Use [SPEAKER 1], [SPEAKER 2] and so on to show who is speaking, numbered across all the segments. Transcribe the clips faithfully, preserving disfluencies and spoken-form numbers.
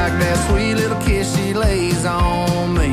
[SPEAKER 1] like that sweet little kiss she lays on me.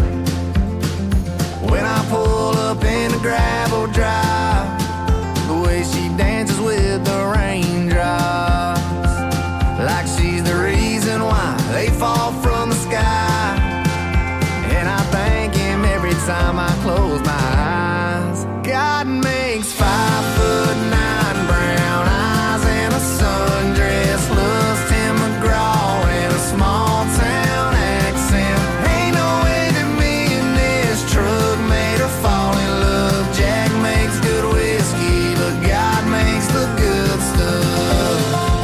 [SPEAKER 1] When I pull up in the gravel drive, the way she dances with the raindrops, like she's the reason why they fall from the sky. And I thank him every time I close my eyes. God makes five foot nine brown eyes and a sundress, loves Tim McGraw and a small town accent. Ain't no way that me and this truck made her fall in love. Jack makes good whiskey, but God makes the good stuff.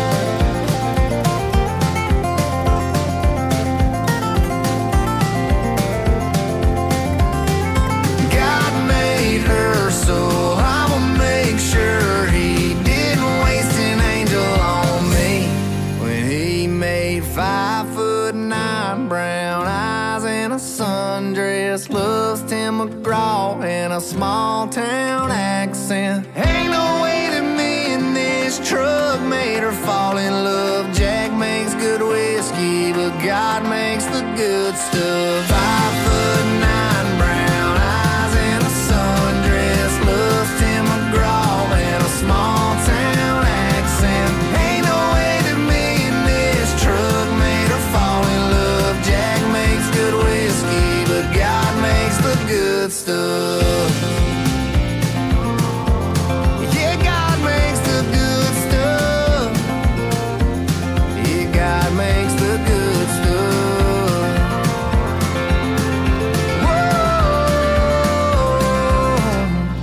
[SPEAKER 1] God made her, so I'ma make sure he didn't waste an angel on me. When he made five foot nine brown eyes and a sundress, loves Tim McGraw and a small town accent. Ain't no way that me and this truck made her fall in love. Jack makes good whiskey, but God makes the good stuff. Five foot nine brown eyes and a sundress, loves Tim McGraw and a small town accent. Ain't no way that me and this truck made her fall in love. Jack makes good whiskey, but God makes the good stuff. Yeah, God makes the good stuff. Yeah, God makes the good stuff. Whoa.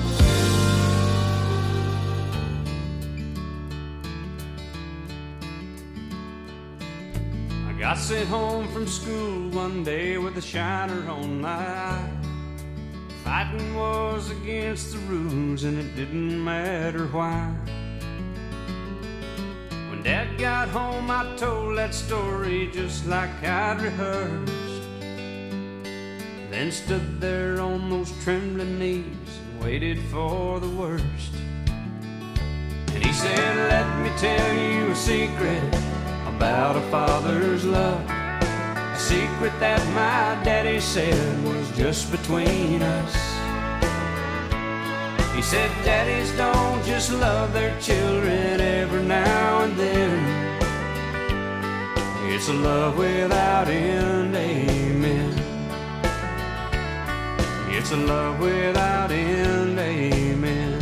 [SPEAKER 2] I got sent home from school one day with a shiner on my eye. Fighting was against the rules and it didn't matter why. When Dad got home I told that story just like I'd rehearsed, then stood there on those trembling knees and waited for the worst. And he said, let me tell you a secret about a father's love, a secret that my daddy said was just between us. He said, daddies don't just love their children every now and then. It's a love without end, amen. It's a love without end, amen.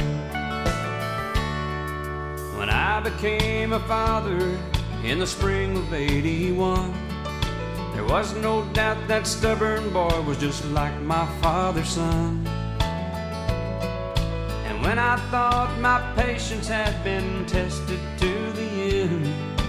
[SPEAKER 2] When I became a father in the spring of eighty-one, there was no doubt that stubborn boy was just like my father's son. And when I thought my patience had been tested to the end,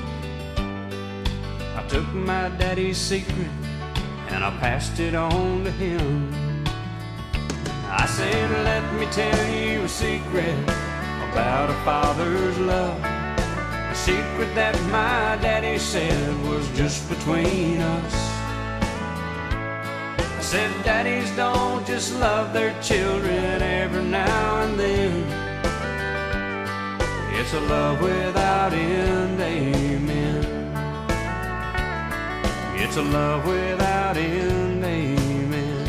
[SPEAKER 2] I took my daddy's secret and I passed it on to him. I said, let me tell you a secret about a father's love, a secret that my daddy said was just between us. I said, daddies don't just love their children every now and then. It's a love without end, amen. It's a love without end, amen.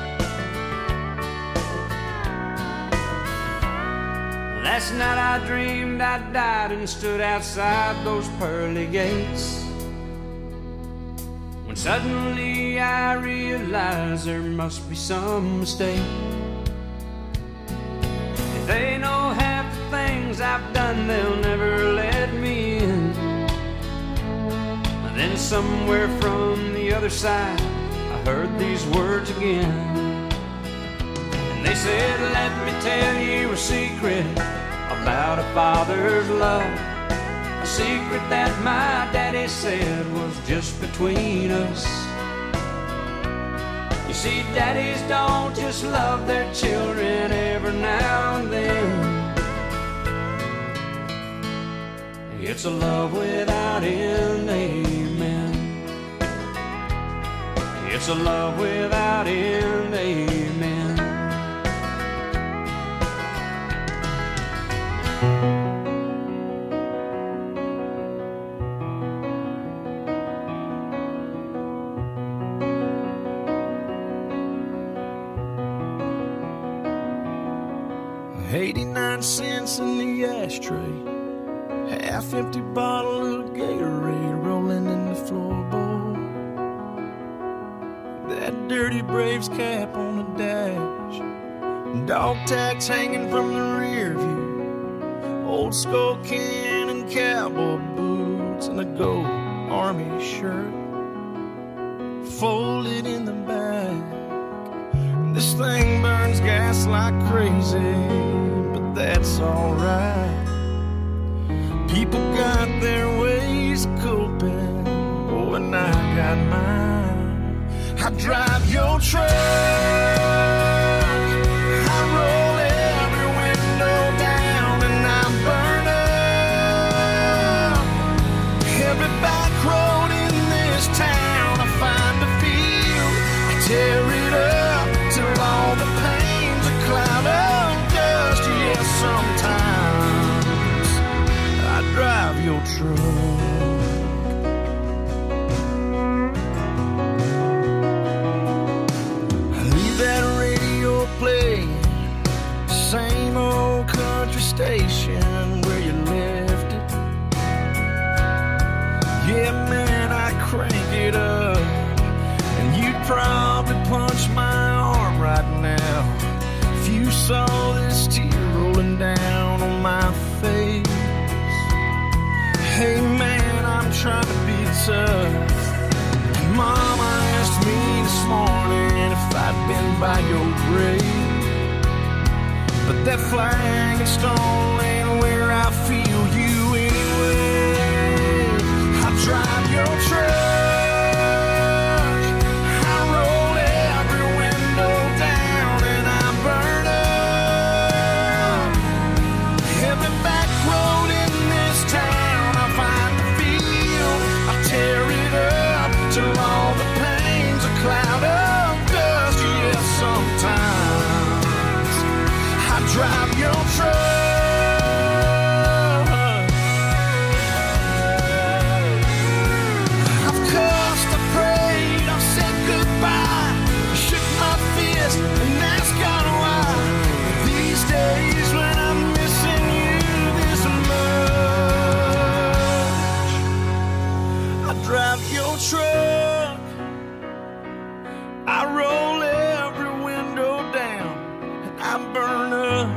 [SPEAKER 2] Last night I dreamed I died and stood outside those pearly gates, when suddenly I realized there must be some mistake. If they know half the things I've done, they'll never let me in. Then somewhere from the other side I heard these words again. And they said, let me tell you a secret about a father's love, a secret that my daddy said was just between us. You see, daddies don't just love their children every now and then. It's a love without end, amen. It's a love without end, amen.
[SPEAKER 3] eighty-nine cents in the ashtray, half empty bottle of Gatorade rolling in the floorboard. That dirty Braves cap on the dash, dog tags hanging from the rear view, old skull can and cowboy boots, and a gold army shirt folded in the back. This thing burns gas like crazy, but that's alright. People got their ways of coping, oh, and I got mine. I drive your truck, I roll every window down, and I burn up every back road in this town. I find a field, I tear it up till all the pain's a cloud of dust. Yes, sometimes I drive your truck. I leave that radio playing, same old country station where you left it. Yeah, man, I crank it up, and you'd probably punch my arm right now if you saw this tear rolling down on my face. Hey man, I'm trying to be tough. Mama asked me this morning if I'd been by your grave, but that flag and stone ain't where I feel you anyway. I drive your truck, drive your truck. I've cussed, I prayed, I've said goodbye, I shook my fist and asked God why. These days when I'm missing you this much, I drive your truck, I roll every window down, and I burn up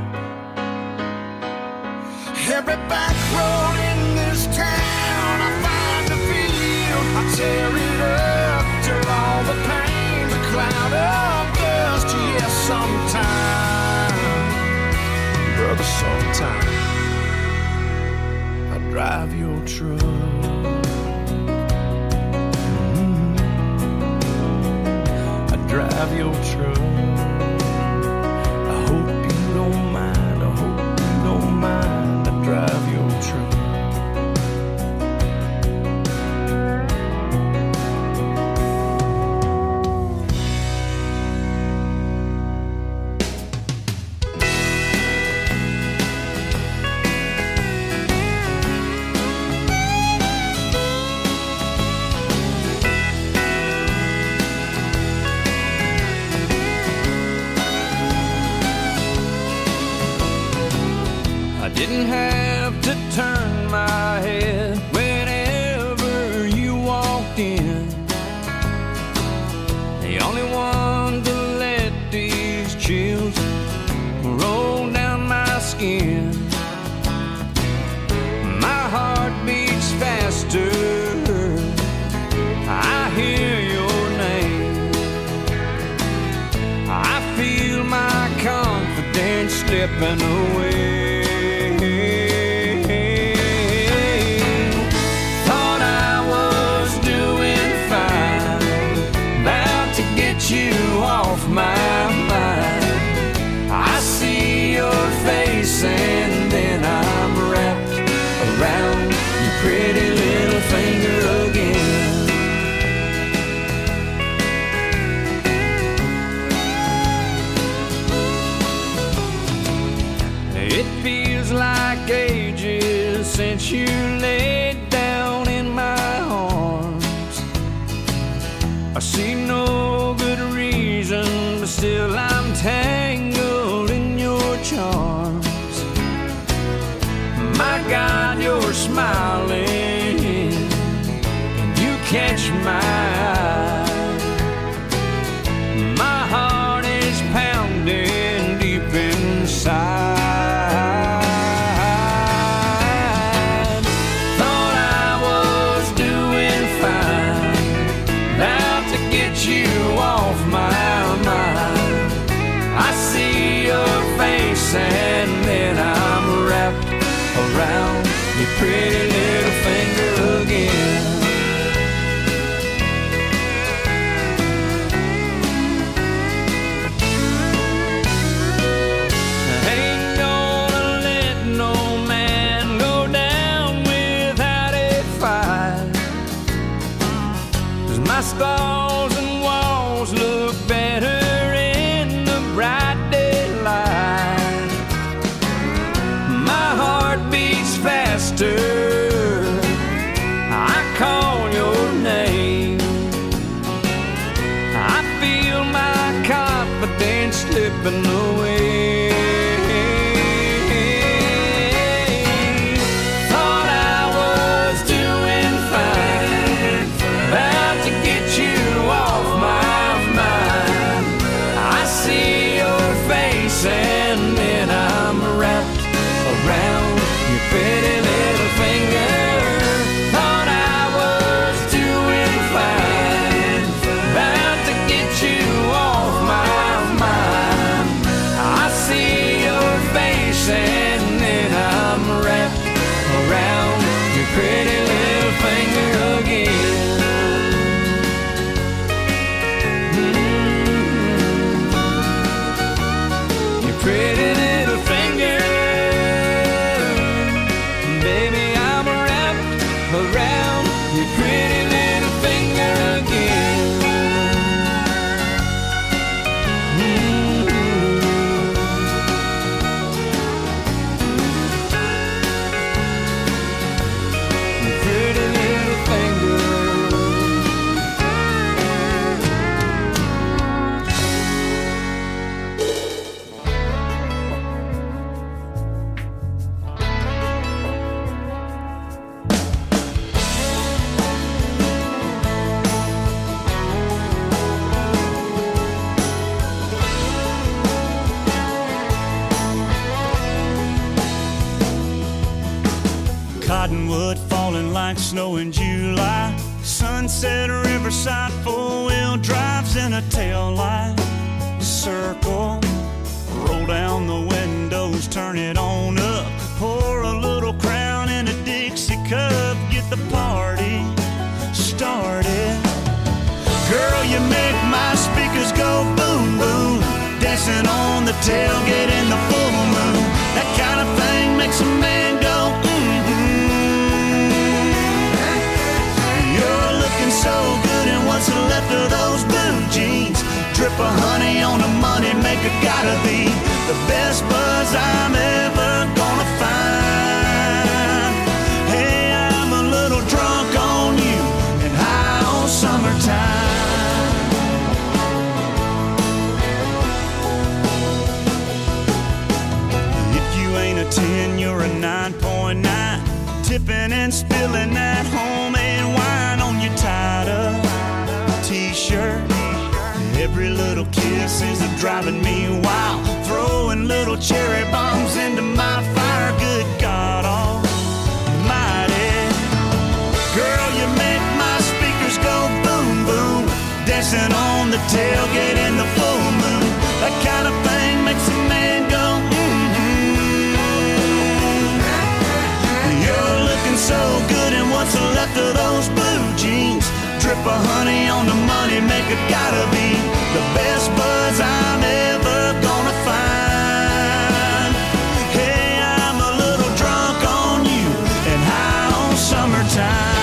[SPEAKER 3] every back road in this town. I find a field, I tear it up till all the pain's a cloud of dust. Yes, sometime, brother, sometime I drive your truck. Mm-hmm. I drive your truck. I hope you don't mind, I hope you don't mind, I drive your truck. Didn't have to turn my head whenever you walked in. The only one to let these chills roll down my skin. My heart beats faster, I hear your name. I feel my confidence slipping away. Off my mind, I see your face and then I'm wrapped around your pretty little finger again. It feels like ages since you laid down in my arms. I see no good reason, but still I'm tangled in your charms.
[SPEAKER 2] smiling and you catch my eye. My heart is pounding deep inside. Thought I was doing fine, about to get you off my mind. I see your face and then I'm wrapped around your pretty little finger again. I ain't gonna let no man go down without a fight, 'cause my scars and walls look better in the bright daylight. My heart beats faster, I call your name. I feel my confidence slipping away. Thought I was doing fine, about to get you off my mind. I see your face and then I'm wrapped around your pretty little finger. Thought I was doing fine, about to get you off my mind. I see your face and then I'm wrapped around your pretty little finger again. Mm-hmm. Your pretty little finger. Baby, I'm wrapped around your pretty little finger again. Mm-hmm. Your pretty little finger.
[SPEAKER 4] Cottonwood falling like snow in July. Sunset Riverside, four-wheel drives in a tail light. Circle, roll down the windows, turn it on up. Pour a little Crown in a Dixie cup, get the party started. Girl, you make my speakers go boom, boom. Dancing on the tailgate in the full moon. That kind of thing makes a man go so good, and what's left of those blue jeans? Drip of honey on the money maker, gotta be the best buzz I'm ever gonna find. Hey, I'm a little drunk on you and high on summertime. If you ain't a ten, you're a nine point nine. Tipping and spilling that homemade wine on your tied up t-shirt. Every little kiss is a driving me wild. Throwing little cherry bombs into my fire. Good God almighty. Girl, you make my speakers go boom, boom. Dancing on the tailgate in the full moon. That kind of thing makes a man go so good, and what's left of those blue jeans? Drip of honey on the money maker, gotta be the best buzz I'm ever gonna find. Hey, I'm a little drunk on you and high on summertime.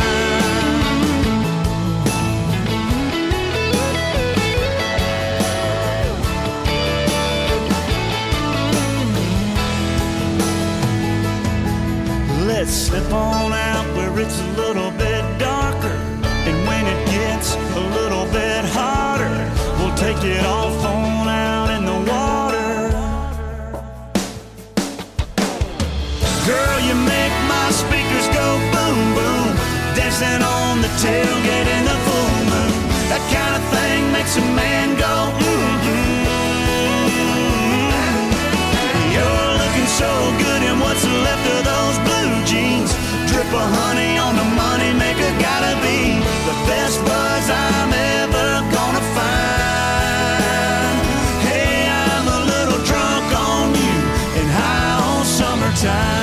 [SPEAKER 4] Let's slip on out where it's a little bit darker, and when it gets a little bit hotter, we'll take it off on out in the water. Girl, you make my speakers things I'm ever gonna find. Hey, I'm a little drunk on you and high on summertime.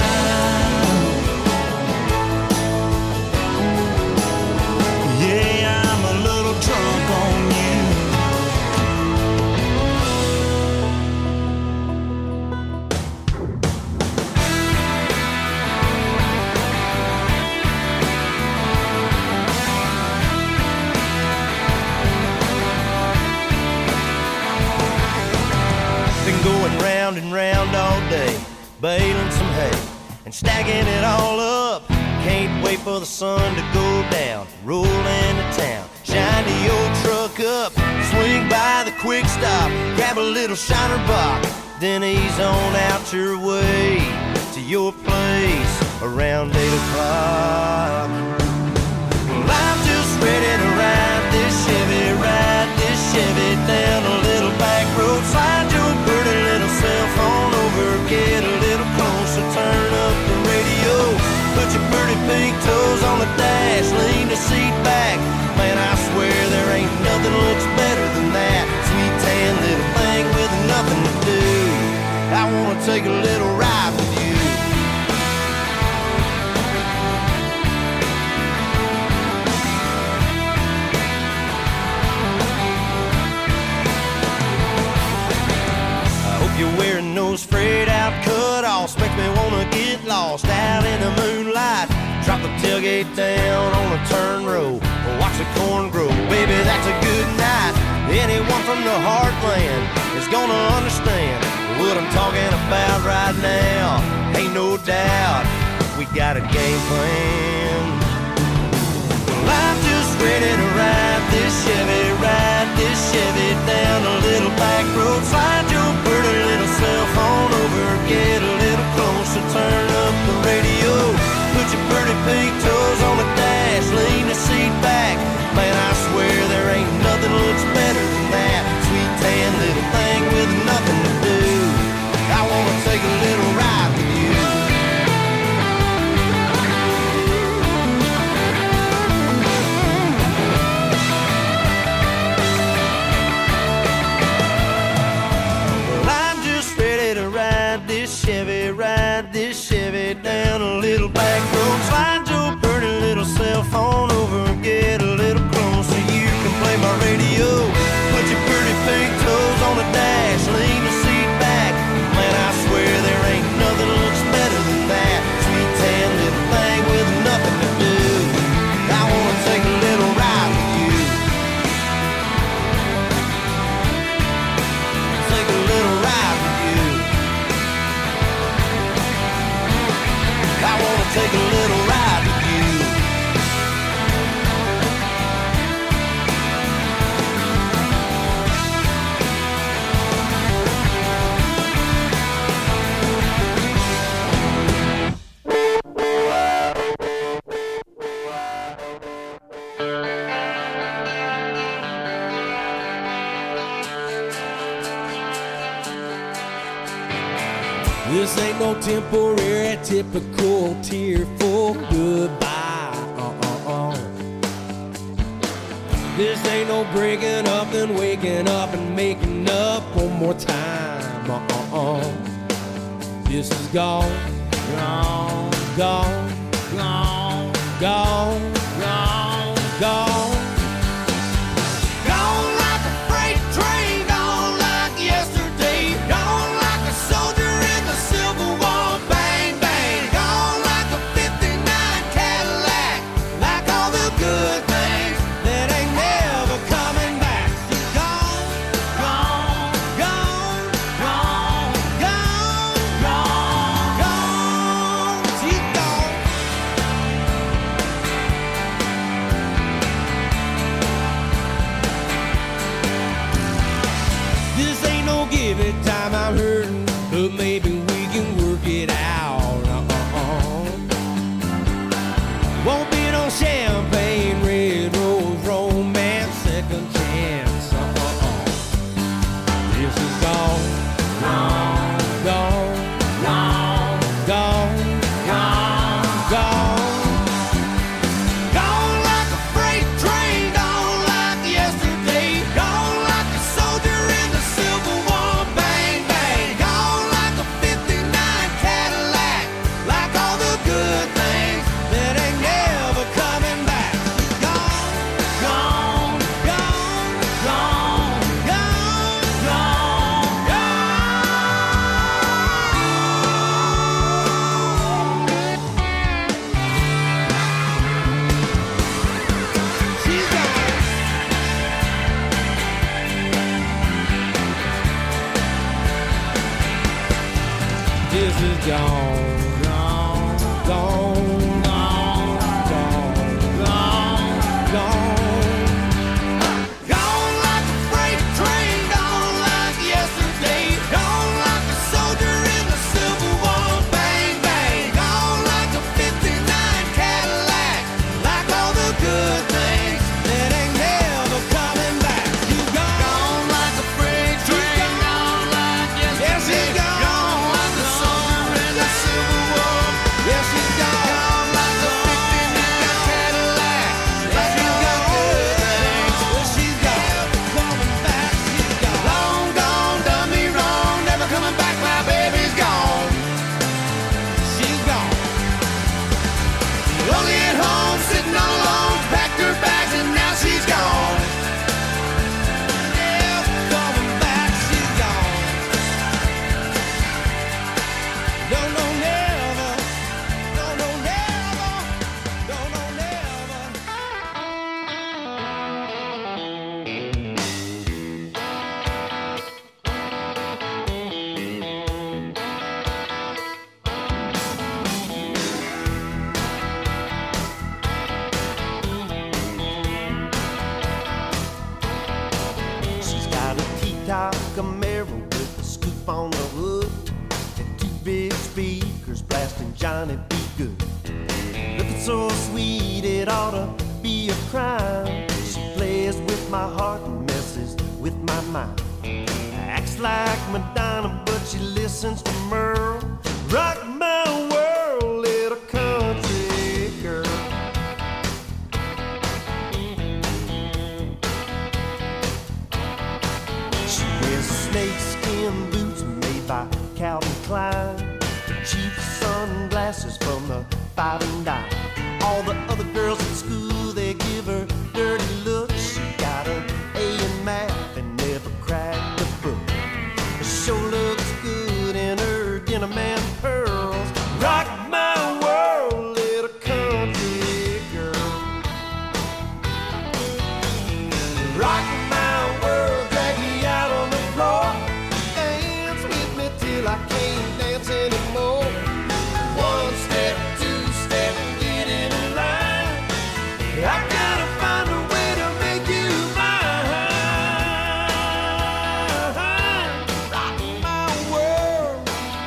[SPEAKER 5] Round and round all day, baling some hay and stacking it all up. Can't wait for the sun to go down, roll into town, shine the old truck up, swing by the quick stop, grab a little shiner box, then ease on out your way to your place around eight o'clock. Well, I'm just ready to ride this Chevy, ride this Chevy down a little back road, slide your pretty little cell phone over, get a little closer, turn up the radio, put your pretty pink toes on the dash, lean the seat back. Man, I swear there ain't nothing looks better than that sweet tan little thing with nothing to do. I wanna take a little ride with you. You're wearing those frayed out cut-offs, makes me wanna get lost out in the moonlight. Drop the tailgate down on a turn row, watch the corn grow. Baby, that's a good night. Anyone from the heartland is gonna understand what I'm talking about right now. Ain't no doubt we got a game plan. Well, I'm just ready to ride this Chevy, ride this Chevy down a little back road, slide your pretty little cell phone over, get a little closer, turn up the radio, put your pretty pink toes on the dash, lean the seat back. Man, I swear there ain't nothing looks better than that sweet tan little thing with nothing to do. I wanna take a little ride with you. Chevy, ride this Chevy down a little back road, slide your pretty little cell phone over, get a little closer, you can play my radio, put your pretty pink toes on the dash, lean the seat back. Man, I swear there ain't nothing looks better than that sweet tan little thing with nothing to do. I wanna take a little ride with you. Take a little ride with you. I wanna take a little ride with you.
[SPEAKER 6] This ain't no temporary, typical, tearful goodbye. Uh-uh-uh. This ain't no breaking up, then waking up and making up one more time. Uh-uh-uh. This is gone, gone, gone, gone, gone, gone, gone. Gone like a freight train, gone like yesterday, gone like a soldier in the Civil War, bang, bang, gone like a fifty-nine Cadillac, like all the good things that ain't never coming back. She's gone, gone, gone, gone, gone, gone, gone, she's gone.
[SPEAKER 3] gone, gone, gone, gone, gone, gone, gone.
[SPEAKER 6] Gone like a freight train, gone like yesterday, gone like a soldier in the Civil War. Bang, bang, gone like a fifty-nine Cadillac, like all the good things that ain't never coming back. You gone, gone like a freight train, gone like yesterday, gone like a soldier in the Civil War. Yes, she's gone, gone like a fifty-nine Cadillac, like all the good things. Well, she's gone, coming back. She's gone, long gone, done me wrong, never coming back. My baby's gone. She's gone. Lonely at home, sitting all alone, packed her bags and now she's gone. Never coming back. She's gone. No, no, never. No, no, never. No, no, never.
[SPEAKER 5] She's got a T-top Camaro with a scoop on the hood and two big speakers blasting Johnny B. Good. Looking so sweet it ought to be a crime. She plays with my heart and messes with my mind. Acts like Madonna, but she listens to Merle. Rock my world, little country girl. She wears snakeskin boots made by Calvin Klein, cheap sunglasses from the five and dime. All the other girls at school, they give her dirty looks. She got an A in math and never cracked a book. She sure looks good in her denim and pearls. Rock my world, little country girl. Rock my world, drag me out on the floor. Dance with me till I can't dance anymore. One step, two step, get in line. I gotta find a way to make you mine. Rock my world.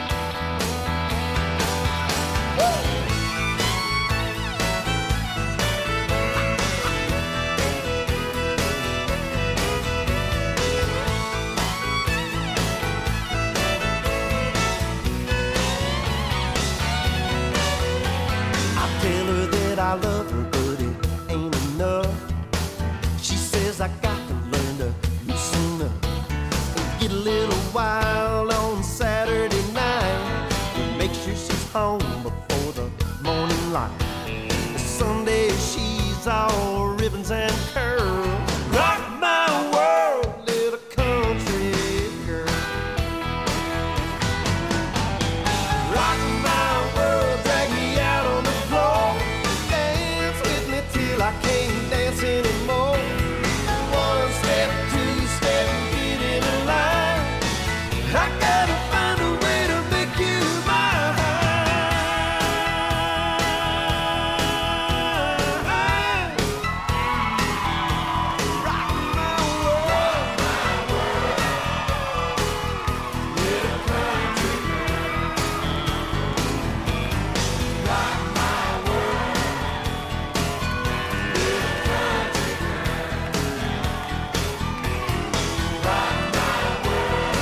[SPEAKER 5] I tell her that I love her, but it ain't enough. She says I got to learn to loosen up and get a little wild on Saturday night and make sure she's home before the morning light. Sunday she's all ribbons and curls. Rock my world, little country girl. Rock my world, drag me out on the floor. Dance with me till I can't dance anymore. One step, two step, get in a line. I gotta find a way to make you mine. Rock my world. Little country rock my world. Little country rock my world.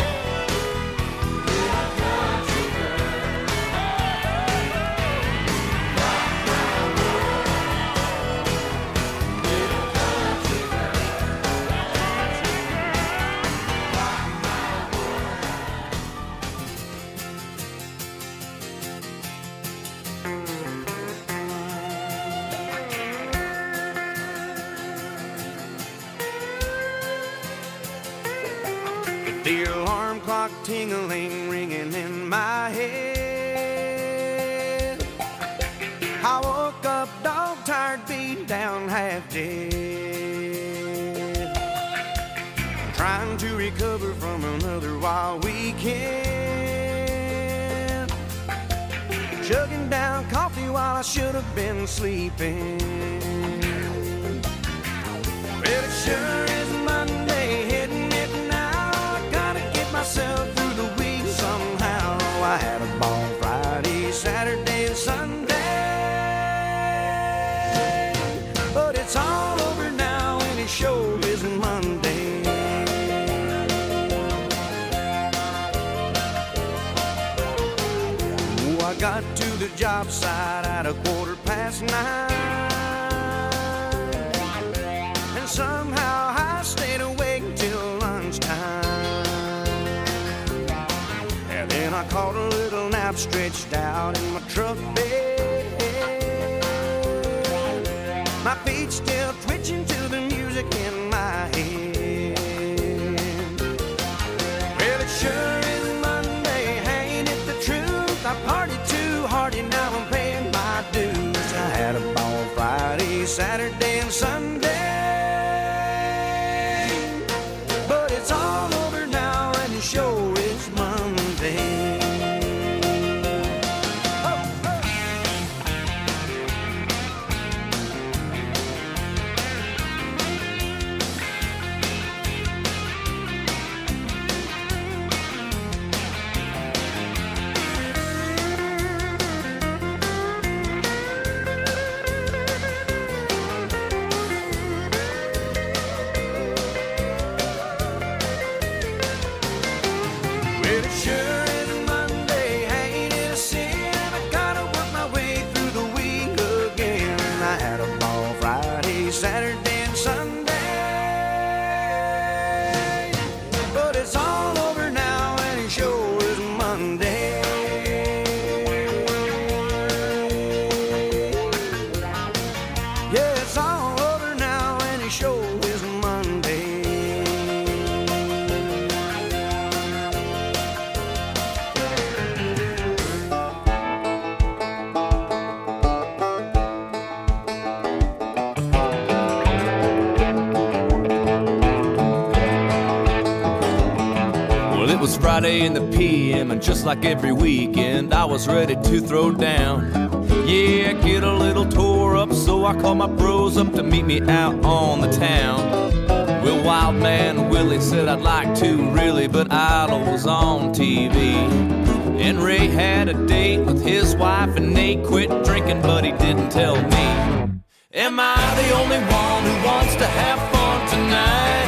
[SPEAKER 5] Little country rock my world. Little country
[SPEAKER 6] the alarm clock tingling, ringing in my head. I woke up dog tired, beat down, half dead. Trying to recover from another wild weekend.
[SPEAKER 3] chugging down coffee while I should have been sleeping. Well, it sure is Monday, hitting it now. I gotta get myself through the week somehow. I had a ball Friday, Saturday, and Sunday, but it's all over now, and it sure is Monday. Oh, I got to the job site at a quarter past nine, and somehow I stayed awake till lunchtime. And then I caught a little nap stretched out in my truck bed, my feet still twitching to the music in my head. Well, it sure is Monday, ain't it the truth? I partied too hard and now I'm paying my dues. I had a ball Friday, Saturday, and Sunday, but it's all over now, and it sure is Monday. Well, it sure is Monday, ain't it a sin? I gotta work my way through the week again. I had a ball Friday, Saturday, and Sunday, but it's all over now, and it sure is Monday. Yeah, it's all over now, and it sure is Monday.
[SPEAKER 7] Well, it was Friday in the P M, and just like every weekend, I was ready to throw down. Yeah, get a little tore up, so I called my bros up to meet me out on the town. Well, Wild Man Willie said I'd like to really, but Idol was on T V. And Ray had a date with his wife, and Nate quit drinking, but he didn't tell me. Am I the only one who wants to have fun tonight?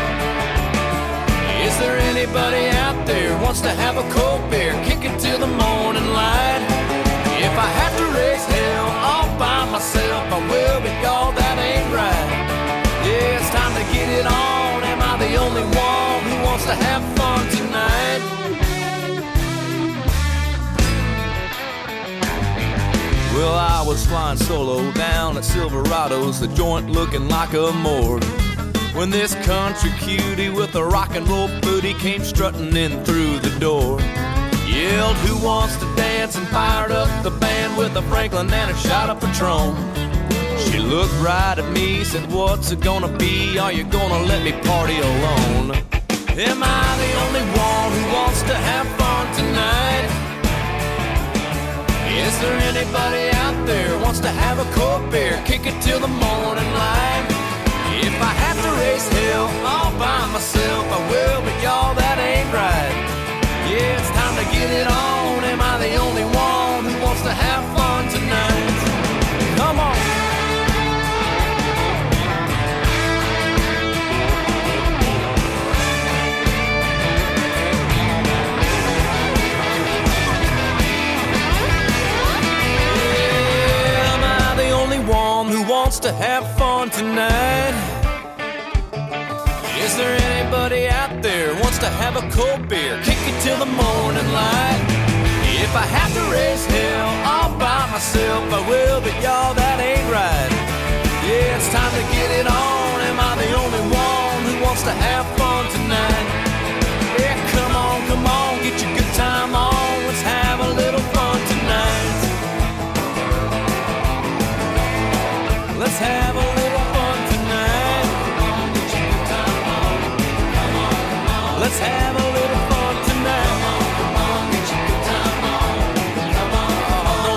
[SPEAKER 7] Is there anybody out there who wants to have a cold beer, kick it till the morning light? If I have to raise hell all by myself, I will, but y'all, that ain't right. Yeah, it's time to get it on. Am I the only one who wants to have fun tonight? Well, I was flying solo down at Silverado's, the joint looking like a morgue, when this country cutie with a rock and roll booty came strutting in through the door. Yelled, who wants to dance, and fired up the band with a Franklin and a shot of Patron. She looked right at me, said, what's it gonna be? Are you gonna let me party alone? Am I the only one who wants to have fun tonight? Is there anybody out there who wants to have a cold beer, kick it till the morning light? If I have to raise hell all by myself, I will, but y'all, that ain't right. Yeah, it's time to get it on. Am I the only one who wants to have fun tonight? Come on. Yeah, am I the only one who wants to have fun tonight? Is there anybody out there who wants to have a cold beer, kick it till the morning light? If I have to raise hell all by myself, I will, but y'all, that ain't right. Yeah, it's time to get it on. Am I the only one who wants to have fun tonight? Yeah, come on, come on, get your good time on. Let's have a little fun tonight. Let's have a little fun tonight. Let's have a little fun tonight.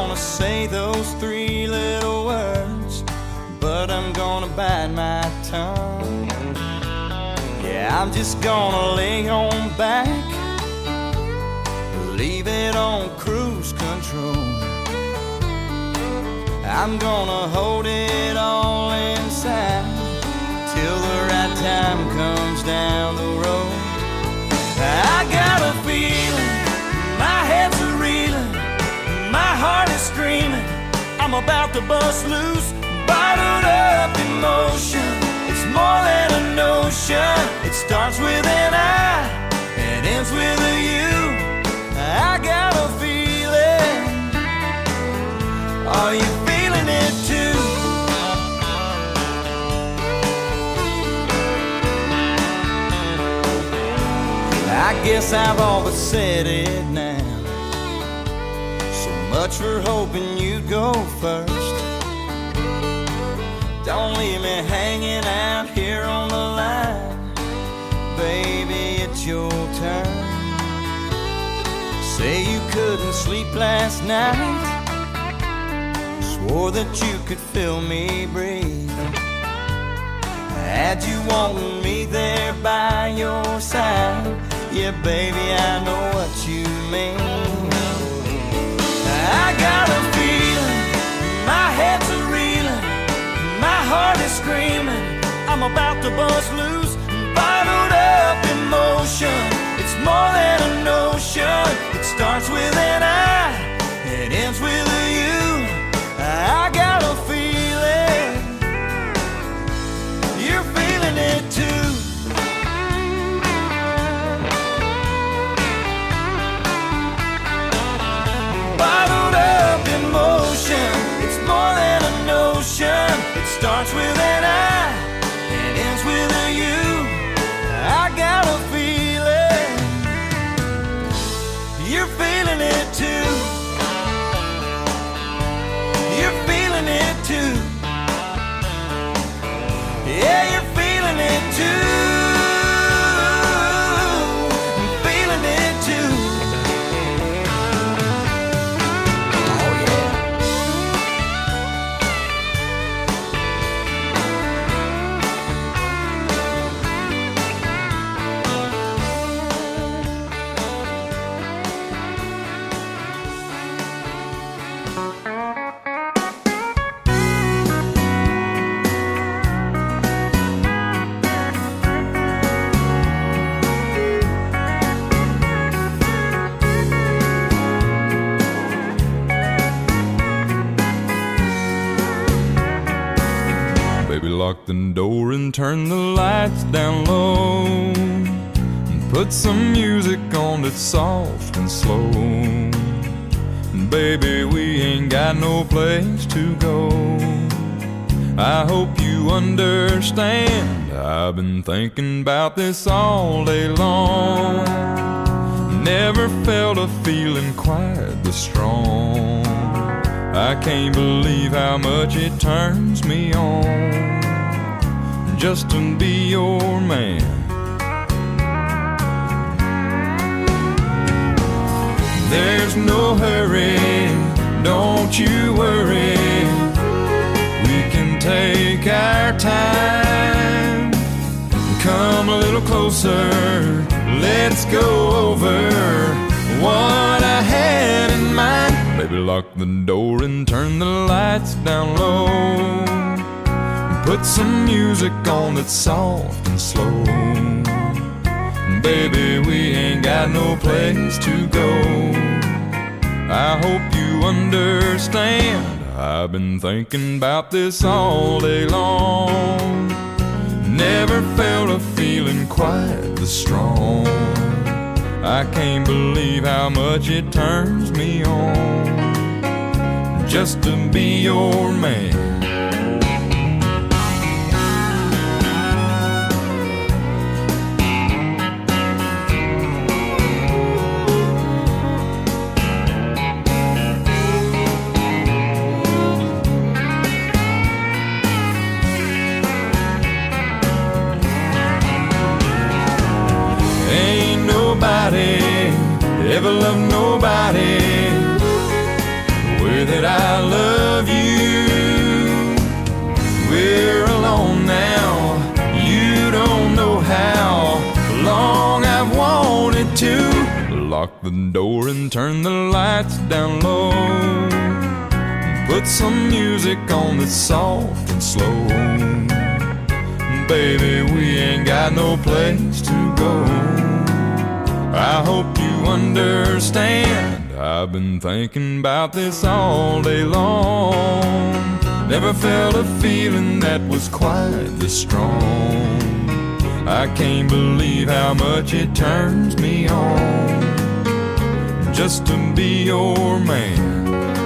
[SPEAKER 8] wanna say those three little words, but I'm gonna bite my tongue. Yeah, I'm just gonna lay on back, leave it on cruise control. I'm gonna hold it all inside till the right time comes down the road. I got a feeling, my head's a reeling, my heart is screaming, I'm about to bust loose. Bottled up emotion, it's more than a notion. It starts with an I and ends with a you. I got a feeling, are you feeling it too? I guess I've all but said it now. So much for hoping you'd go first. Don't leave me hanging out here on the line. Baby, it's your turn. Say you couldn't sleep last night, swore that you could feel me breathe. Had you wanting me there by your side, yeah, baby, I know what you mean. I got a feeling, my head's a reeling, my heart is screaming, I'm about to bust loose. Bottled up emotion, it's more than a notion. It starts with an I, it ends with a you. I got a feeling, you're feeling it too. Bottled up emotion, it's more than a notion. It starts with an I, it ends with a you. I got a feeling, you're feeling it too. You're feeling it too. Yeah, you're feeling it too. I'm feeling it too. Oh yeah.
[SPEAKER 9] Lock the door and turn the lights down low, and put some music on that's soft and slow. And baby, we ain't got no place to go. I hope you understand, I've been thinking about this all day long. Never felt a feeling quite this strong. I can't believe how much it turns me on just to be your man. There's no hurry, don't you worry. We can take our time. Come a little closer, let's go over what I had in mind. Baby, lock the door and turn the lights down low. Put some music on that's soft and slow. Baby, we ain't got no place to go. I hope you understand, I've been thinking about this all day long. Never felt a feeling quite this strong. I can't believe how much it turns me on just to be your man. Nobody ever loved nobody with lock the door and turn the lights down low. Put some music on that's soft and slow. Baby, we ain't got no place to go. I hope you understand. I've been thinking about this all day long. Never felt a feeling that was quite this strong. I can't believe how much it turns me on just to be your man.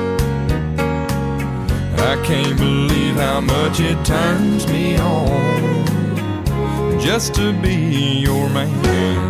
[SPEAKER 9] I can't believe how much it turns me on just to be your man.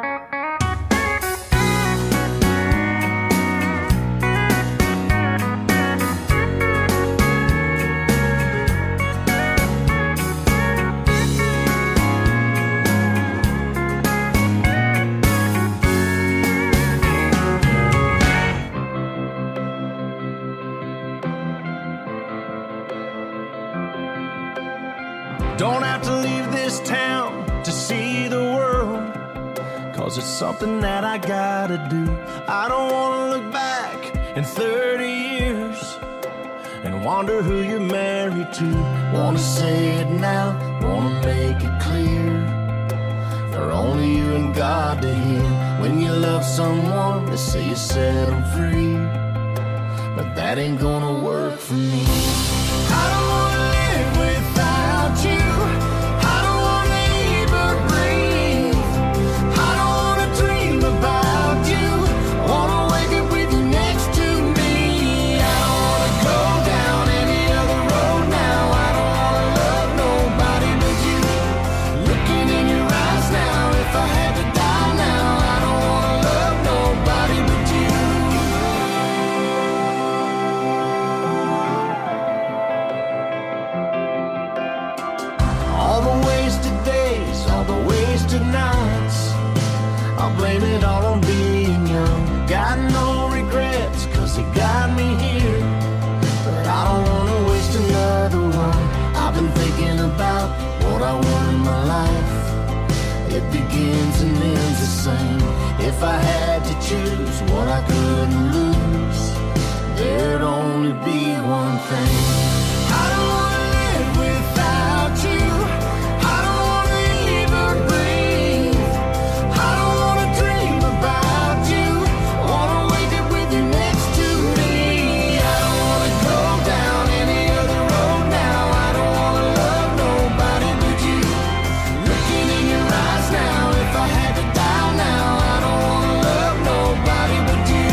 [SPEAKER 3] Don't have to leave this town to see the world, 'cause it's something that I gotta do. I don't wanna look back in thirty years and wonder who you're married to. Wanna say it now, wanna make it clear, for only you and God to hear. When you love someone, they say you set them free, but that ain't gonna work for me. I don't wanna live without you. I don't wanna even breathe. I don't wanna dream about you. Wanna wake up with you next to me. I don't wanna go down any other road now. I don't wanna love nobody but you. Looking in your eyes now, if I had to die now, I don't wanna love nobody but you. All the wasted days, all the wasted nights, I'll blame it all on being young. Got no regrets, 'cause he got me here, but I don't wanna waste another one. I've been thinking about what I want in my life. It begins and ends the same. If I had to choose what I couldn't lose, there'd only be one thing. I don't wanna live without you. I don't wanna even breathe. I don't wanna dream about you. Wanna wake up with you next to me. I don't wanna go down any other road now. I don't wanna love nobody but you. Looking in your eyes now, if I had to die now, I don't wanna love nobody but you.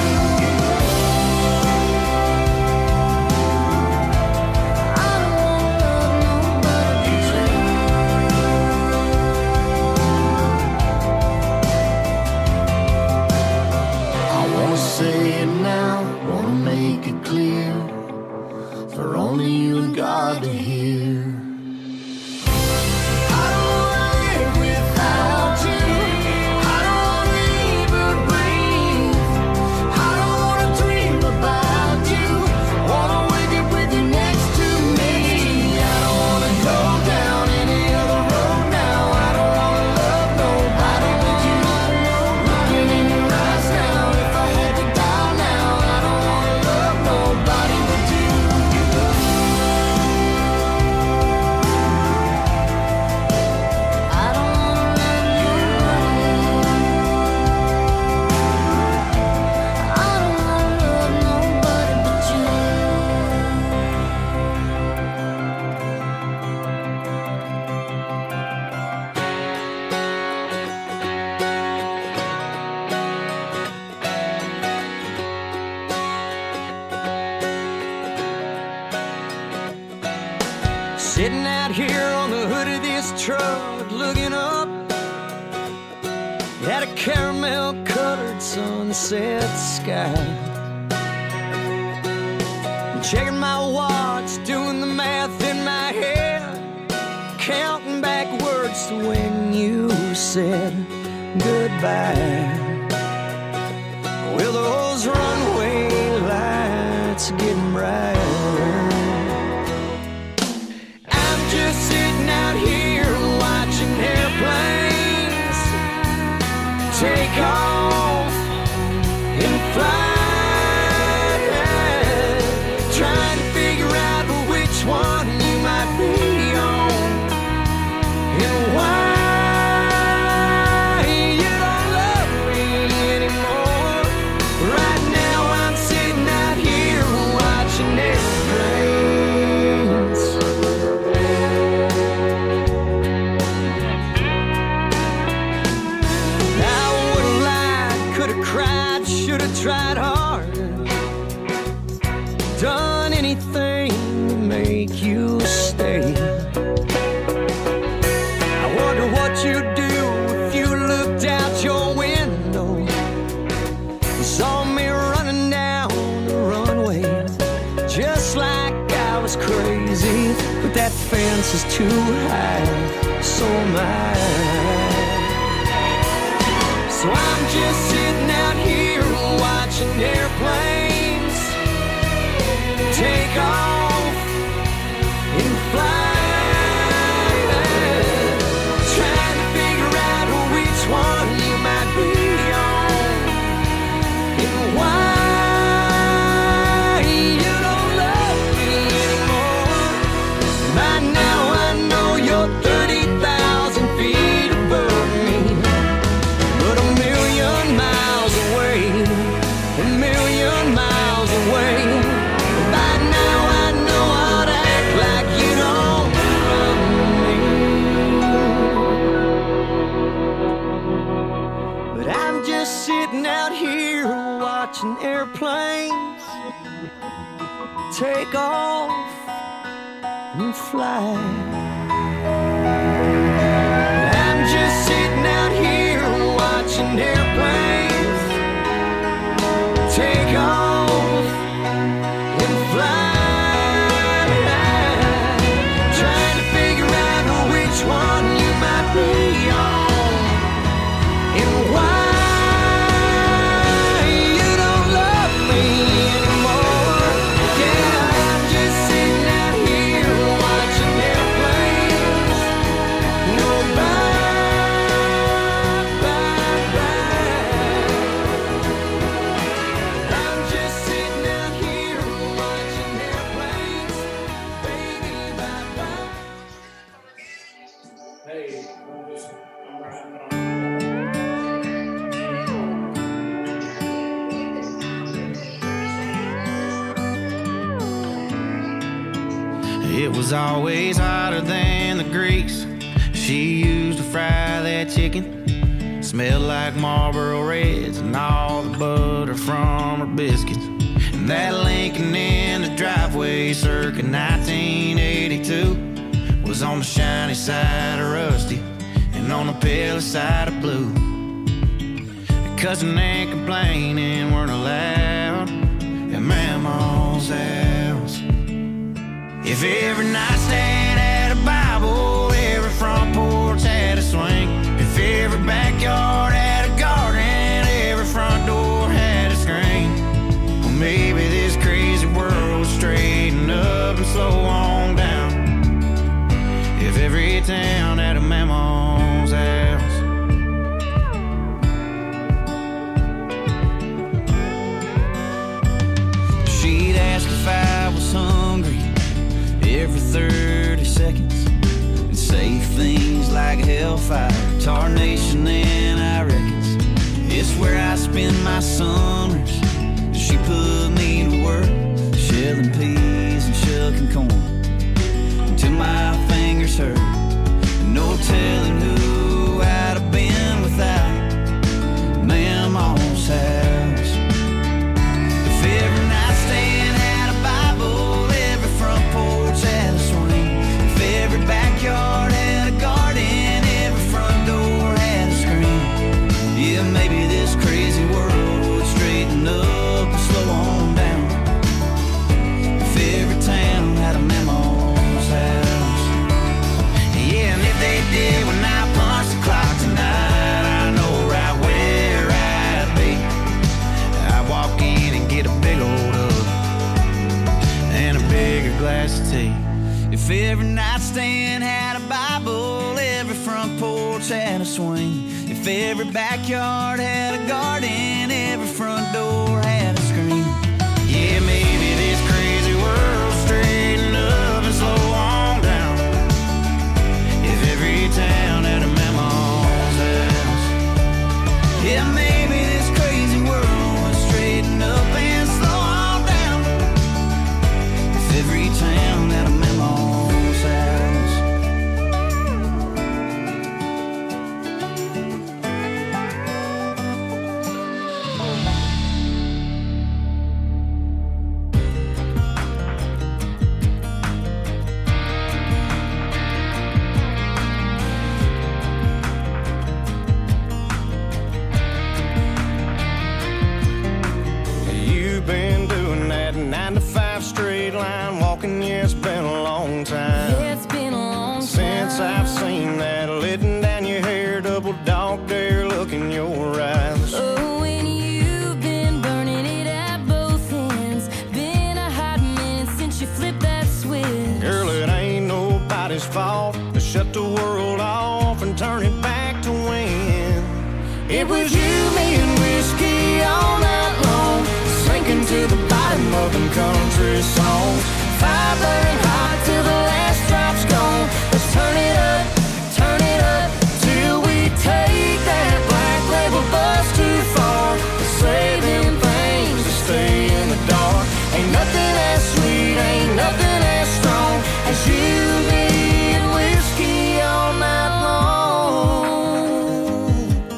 [SPEAKER 3] I don't wanna love nobody but you. I wanna say it now, wanna make it clear, for only you and God to hear. I don't wanna live without you. I don't wanna even breathe. I don't wanna dream about you. Wanna wake up with you next to me. I don't wanna go down any other road now. I don't wanna love nobody but you. Looking in your eyes now, if I had to die now, I don't wanna love nobody but you. I don't wanna love nobody. I don't wanna love nobody but you.
[SPEAKER 8] Sitting out here on the hood of this truck, looking up at a caramel-colored sunset sky. Checking my watch, doing the math in my head, counting backwards to when you said goodbye. Well, those runway lights are getting brighter. I'm just sitting out here watching airplanes take off done anything to make you stay. I wonder what you'd do if you looked out your window and saw me running down the runway, just like I was crazy. But that fence is too high, so am I. So I'm just sitting out here watching airplanes take off and fly, trying to figure out which one you might be on and why you don't love me anymore. By now I know you're thirty thousand feet above me, but a million miles away, a million miles away. By now I know I'd act like you don't love me. But I'm just sitting out here watching airplanes take off and fly. I'm just sitting out here watching airplanes take off and fly, trying to figure out which one you might be on and why you don't love me anymore. Yeah, I'm just sitting out here watching airplanes go by, by, by. I'm just sitting out here watching airplanes, baby, bye bye.
[SPEAKER 10] It was always hotter than the grease she used to fry that chicken. Smelled like Marlboro Reds and all the butter from her biscuits. And that Lincoln in the driveway circa nineteen eighty-two was on the shiny side of rusty and on the pale side of blue. Cussing and complaining weren't allowed at Mama's house. If every nightstand had a Bible, every front porch had a swing. If every backyard had a garden, every front door had a screen. Well, maybe this crazy world would straighten up and slow on down if every town had a Mama's house. She'd ask if I was hungry every thirty seconds and say things like hellfire, tarnation, and I reckons it's where I spend my summers. She put me to work shelling peas and shucking corn until my fingers hurt, and no telling who I'd have been without Mama's house. If every nightstand had a Bible, every front porch had a swing. If every backyard had a garden, every front door had a screen. Yeah, maybe this crazy world would straighten up and slow on down if every town had a Mama's house. Yeah, and if they did when I punched the clock tonight, I know right where I'd be. I'd walk in and get a big old hug and a bigger glass of tea. If every nightstand had a Bible, every front porch had a swing. If every backyard had a garden, every front door had a screen. Yeah, maybe this crazy world straighten up and slow on down if every town had a Mama's house. Yeah, maybe this crazy world would straighten up and slow on down if every town had a Mama's house.
[SPEAKER 3] his fault to shut the world off and turn it back to when it was you, me, and whiskey all night long, sinking to the bottom of them country songs. Fire burning hot till the last drop's gone. Let's turn it up, turn it up, till we take that black label bus too far to say them things to stay in the dark. Ain't nothing as sweet, ain't nothing as strong as you, me, and whiskey all night long.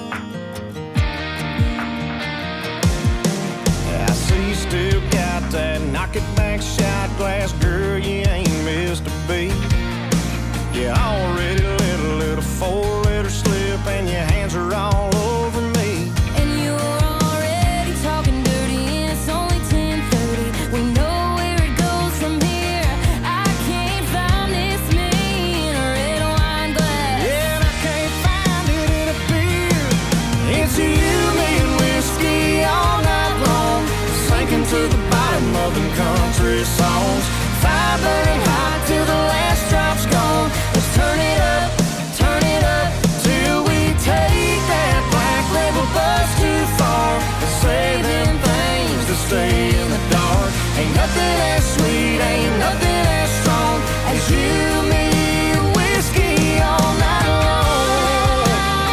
[SPEAKER 3] I see you still got that knock it back shot glass, girl, you ain't missed a beat. You already let a little four-letter slip and your hands are all over me.
[SPEAKER 11] And you're already talking dirty and it's only ten thirty. We know where it goes from here. I can't find this me in a red wine glass.
[SPEAKER 3] Yeah, and I can't find it in a beer. It's you, me, and whiskey all night long, sinking to the bottom of them country songs. Fire burning hot till the last drop's gone. Let's turn it up, turn it up, till we take that black label bus too far to say them things to stay in the dark. Ain't nothing as sweet, ain't nothing as strong as you, me, and whiskey all night long.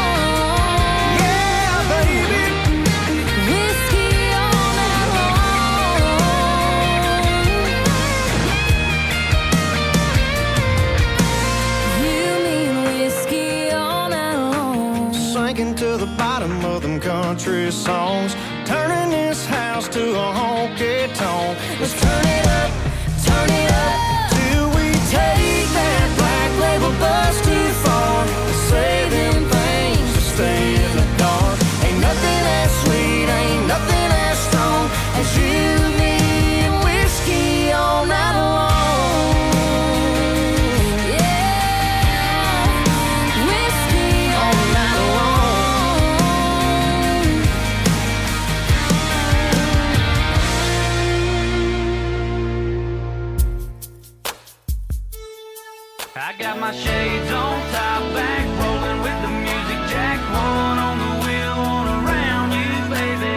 [SPEAKER 3] Yeah, baby.
[SPEAKER 11] Whiskey all night long. You, me, and whiskey all night long.
[SPEAKER 3] Sinking to the bottom of them country songs, turning this house to a honky tonk. Let's turn it up, turn it up, till we take that black label bus too far to say them things to stay in the dark. Ain't nothing as sweet, ain't nothing as strong as you, me, and whiskey all night long.
[SPEAKER 11] Yeah, whiskey
[SPEAKER 3] All night long.
[SPEAKER 2] I got my shades on, top back, rolling with the music jack. One on the wheel, one around you, baby.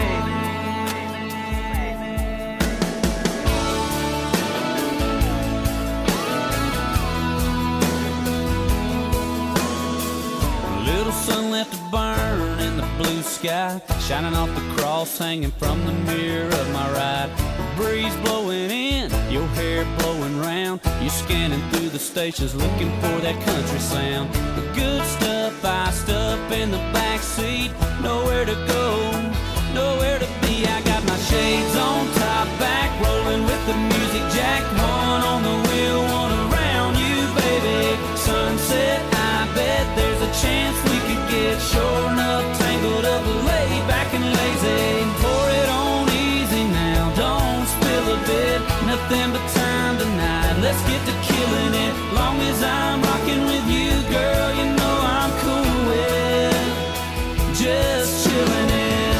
[SPEAKER 8] Little sun left to burn in the blue sky, shining off the cross hanging from the mirror of my ride. The breeze blowing in, your hair blowing round. You're scanning through the stations looking for that country sound. The good stuff iced up in the back seat. Nowhere to go, nowhere to be. I got my shades on, top back, rolling with the music jack. One on the wheel, one around you, baby. Sunset, I bet there's a chance we could get sure enough tangled up, laid back and lazy. Pour it on easy now, don't spill a bit. Nothing but time tonight, let's get to killing it. Long as I'm rocking with you, girl, you know I'm cool with just chilling it.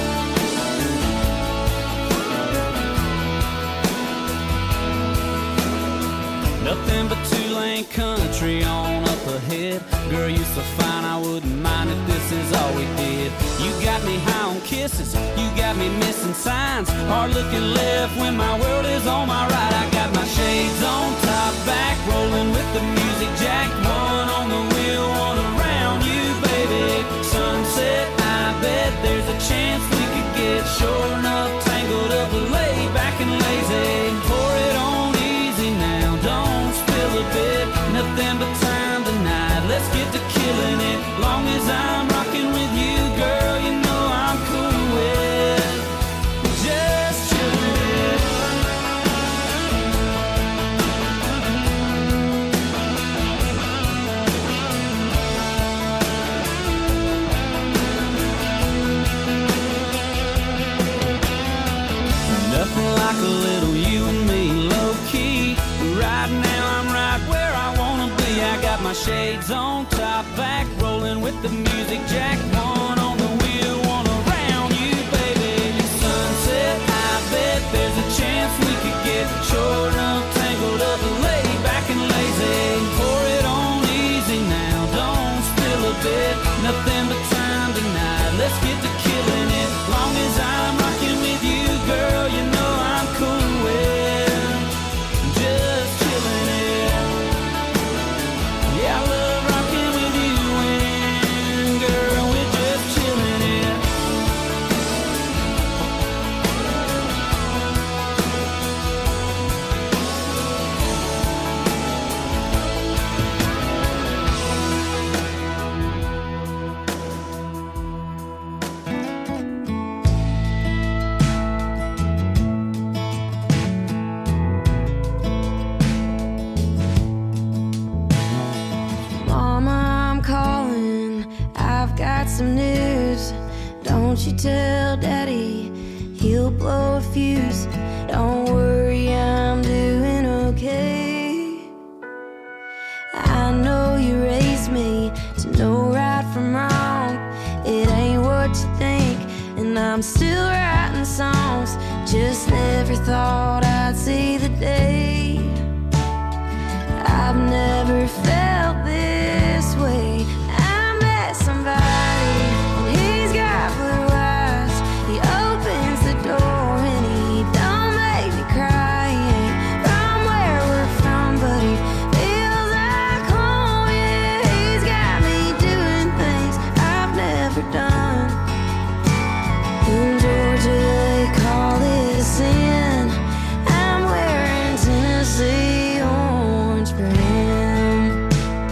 [SPEAKER 8] Nothing but two-lane country on up ahead. Girl, you so fine, I wouldn't mind if this is all we did. You got me high on kisses, you got me missing signs. Hard looking left when my world is on my right. I got my shades on, top back, rolling with the music jack. One on the wheel, one around you, baby. Sunset, I bet there's a chance we could get sure enough tangled up, laid back and lazy. Pour it on easy now, don't spill a bit. Nothing but time tonight, let's get to killing it. Long as I'm rocking with you, girl, you know I'm cool with just chilling it. Nothing like a little you and me, low key. Right now I'm right where I wanna be. I got my shades on, top back, rolling with the music jack. One on the wheel, one around you, baby. Sunset, I bet there's a chance we could get sure enough tangled up, laid back and lazy.
[SPEAKER 11] you tell Daddy he'll blow a fuse? Don't worry, I'm doing okay. I know you raised me to know right from wrong. It ain't what you think, and I'm still writing songs. Just never thought I'd see the day. I've never felt this way. I met somebody, and he's got blue eyes. He opens the door and he don't make me cry. He ain't from where we're from, but he feels like home. Yeah, he's got me doing things I've never done. In Georgia they call it a sin. I'm wearing Tennessee orange for him.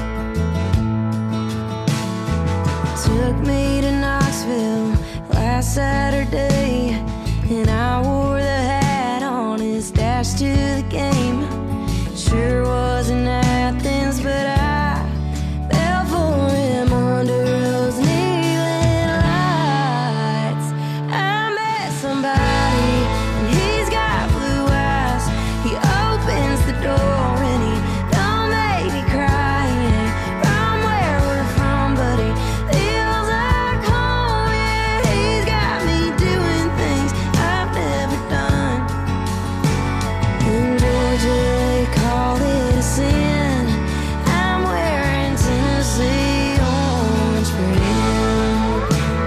[SPEAKER 11] Took me to Knoxville last Saturday, and I wore the hat on his dash to the game. Sure was in Athens, but I fell for him under those neon lights. I met somebody, and he's got blue eyes. He opens the door and he don't make me cry. He ain't from where we're from, but he feels like home. Yeah, he's got me doing things I've never done. In Georgia they call it a sin. I'm wearing Tennessee orange for him.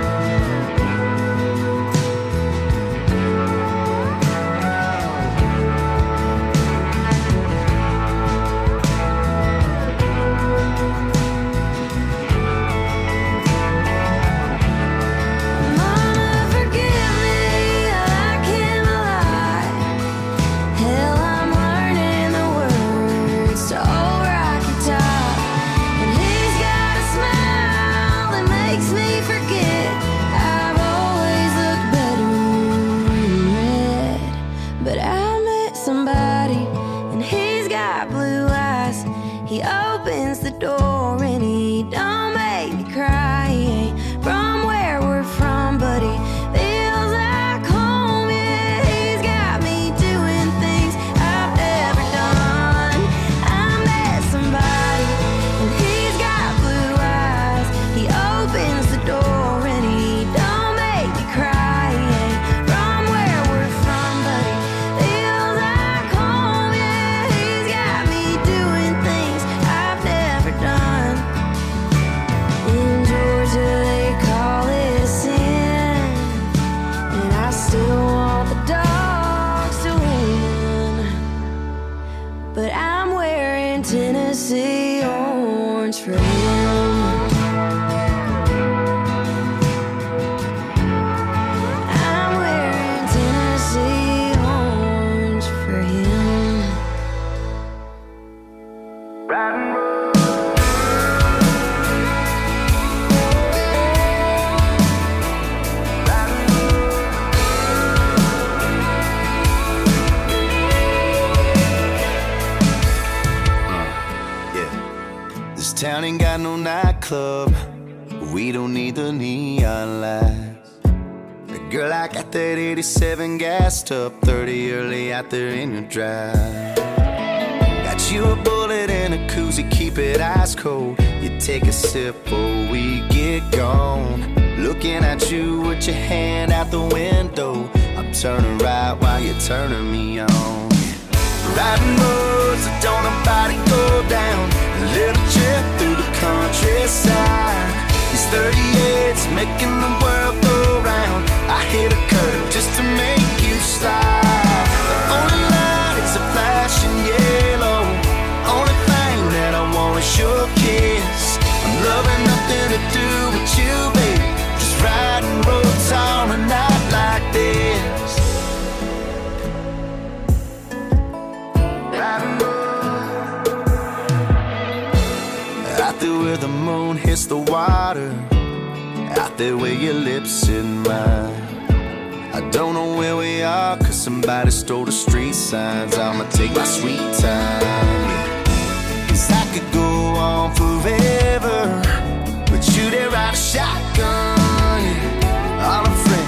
[SPEAKER 11] Mama, forgive me, I came alive. Hell, I'm learning the words to Old Rocky Top. And he's got a smile that makes me forget I've always looked better in red. But I met somebody, and he's got blue eyes. He opens the door and he don't make me cry. He ain't from where we're from, but he feels like home. Yeah, he's got me doing things I've never done. I met somebody, and he's got blue eyes. He opens the door and he don't make me cry. He ain't from where we're from, but he feels like home. Yeah, he's got me doing things I've never done. In Georgia they call it a sin, and I still want the dogs to win. But I'm wearing Tennessee orange for him. I'm wearing Tennessee orange for him.
[SPEAKER 8] Yeah. This town ain't got no nightclub. We don't need the neon lights. Girl, I got that eighty-seven gassed up, thirty early out there in your drive. Got you a bullet and a koozie, keep it ice cold. You take a sip before we get gone. Looking at you with your hand out the window. I'm turning right while you're turning me on. Riding roads that don't nobody go down. A little trip through the countryside. These thirty-eights making the world go round. I hit a curve just to make you slide. The only light is a flashing yellow. Only thing that I want is your kiss. I'm loving nothing to do with you, baby. Just riding roads on a night like this. Riding roads out there where the moon hits the water. Out there where your lips in mine. I don't know where we are, cause somebody stole the street signs. I'ma take my sweet time, yeah. Cause I could go on forever, but you there ride a shotgun, yeah. All the friends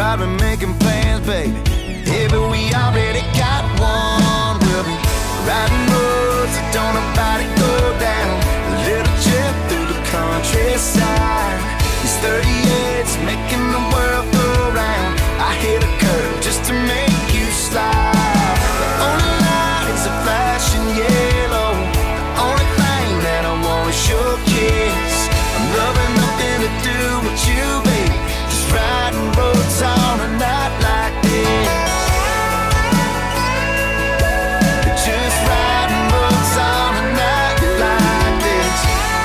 [SPEAKER 6] probably making plans, baby. Yeah, but we already got one. We'll be riding roads that don't nobody go down. A little trip through the countryside. These thirty-eights making the world go round. I hit a curve just to make you slide. The only lights are flashing yellow. The only thing that I want is your kiss. I'm loving nothing to do with you, baby. Just riding roads on a night like this. Just riding roads on a night like this.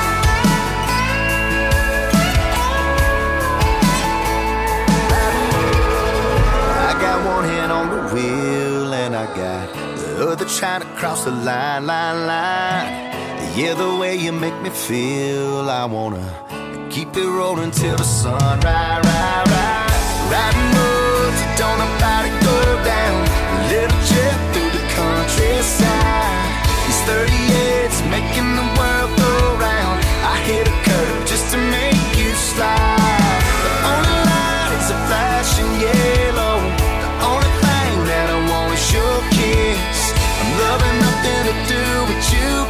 [SPEAKER 6] I got one hand on the wheel and I got the other trying to cross the line, line, line. Yeah, the way you make me feel, I wanna keep it rolling till the sun rise, rise, rise. Riding roads that don't nobody go down. A little trip through the countryside. These thirty-eights making the world go round. I hit a curve just to make you slide. The only lights are flashing yellow. The only thing that I want is your kiss. I'm loving nothing to do with you,